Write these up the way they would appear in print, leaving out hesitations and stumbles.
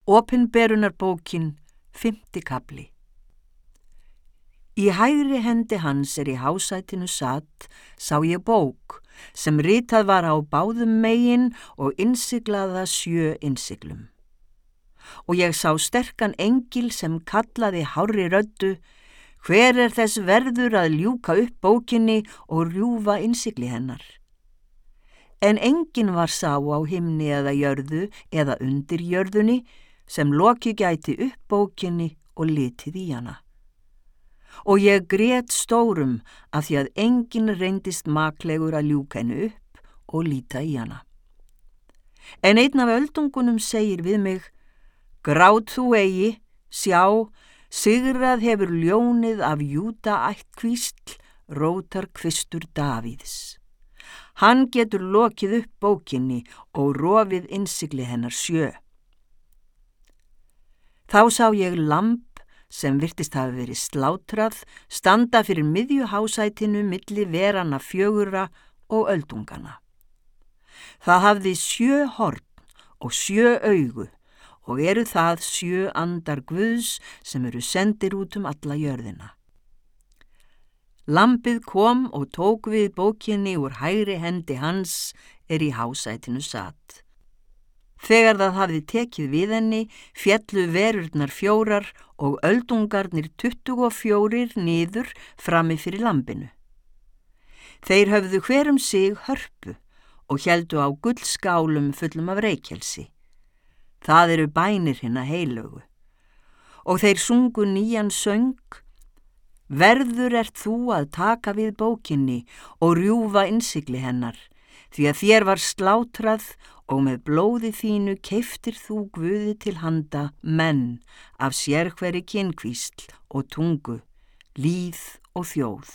Opinberunarbókin, 5. kafli. Í hægri hendi hans í hásætinu satt, sá ég bók, sem ritað var á báðum megin og innsiglaða 7 innsiglum. Og ég sá sterkan engil sem kallaði hárri röddu: hver þess verður að ljúka upp bókinni og rjúfa innsigli hennar? En enginn var sá á himni eða jörðu eða undir jörðunni sem lokið gæti upp bókinni og litið í hana. Og ég grét stórum af því að enginn reyndist maklegur að ljúka henni upp og líta í hana. En einn af öldungunum segir við mig: grát þú eigi, sjá, sigrað hefur ljónið af Júda ættkvísl, rótar kvistur Davíðs. Hann getur lokið upp bókinni og rofið innsigli hennar 7. Þá sá ég lamb sem virtist hafa verið slátrað standa fyrir miðju hásætinu milli veranna 4 og öldungana. Það hafði 7 horn og 7 augu og eru það 7 andar Guðs sem eru sendir út alla jörðina. Lambið kom og tók við bókinni úr hægri hendi hans í hásætinu satt. Þegar það hafði tekið við henni, féllu verurnar 4 og öldungarnir 24 niður frammi fyrir lambinu. Þeir höfðu hver sig hörpu og héldu á gullskálum fullum af reykelsi. Það eru bænir hinna heilögu. Og þeir sungu nýjan söng: verður þú að taka við bókinni og rjúfa innsigli hennar, því að þér var slátrað og með blóði þínu keyptir þú Guði til handa menn af sérhverri kynkvísl og tungu, líð og þjóð.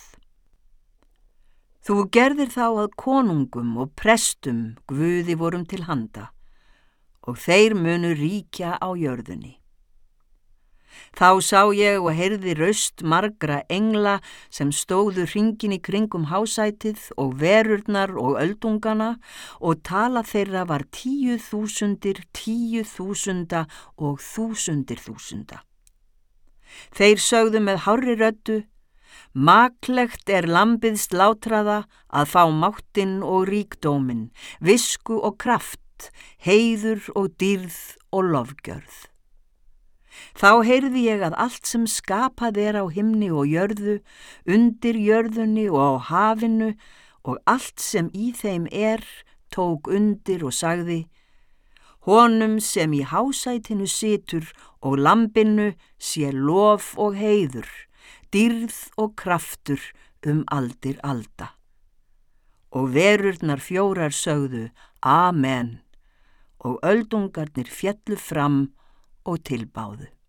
Þú gerðir þá að konungum og prestum Guði vorum til handa, og þeir munu ríkja á jörðunni. Þá sá ég og heyrði raust margra engla sem stóðu hringinn í kringum hásætið og verurnar og öldungana, og tala þeirra var 10.000, 10.000 og 1.000.000. Þeir sögðu með hárri röddu: maklegt lambið slátraða að fá máttinn og ríkdóminn, visku og kraft, heiður og dýrð og lofgjörð. Þá heyrði ég að allt sem skapað á himni og jörðu, undir jörðunni og á hafinu, og allt sem í þeim tók undir og sagði: honum sem í hásætinu situr og lambinu sé lof og heiður, dýrð og kraftur aldir alda. Og verurnar 4 sögðu: amen, og öldungarnir féllu fram og tilbáðu.